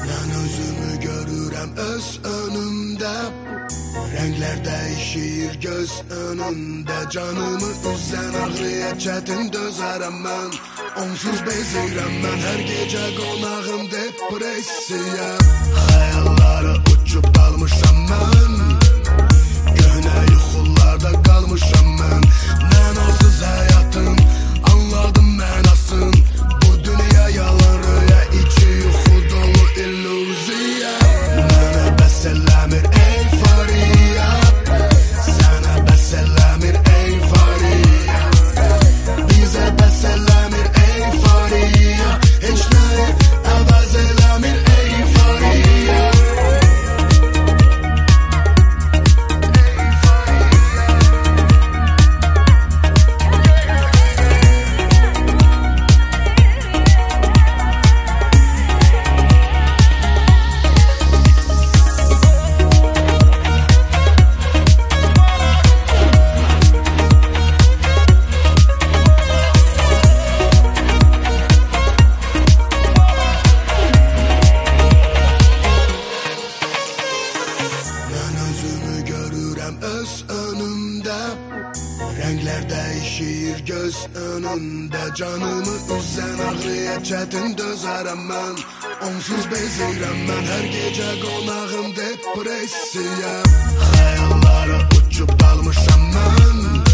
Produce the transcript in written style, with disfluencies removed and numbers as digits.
Mən özümü görürəm öz önümdə. Rənglər dəyişir göz önündə. Canımı üzən ağrıya çətin dözərəm mən. Onsuz bezirəm mən, hər gecə qonağım depressiya. Xəyallara uçub qalmışam mən, göhnə yuxularda qalmışam mən. Mənasız həyatım, anladım mənasın. Bu dünya yalan röya, içi yuxu dolu illüziya. Mənə bəs eləmir eyfariya, sənə bəs eləmir eyfariya. Bizə bəs eləmir eyfariya, heç nəyi əvəz eləmir eyfariya. Öz önümdə rənglər dəyişir göz önündə. Canımı üzən ağrıya çətin dözərəm mən. Onsuz bezirəm mən, hər gecə qonağım depressiya. Xəyallara uçub qalmışam mən,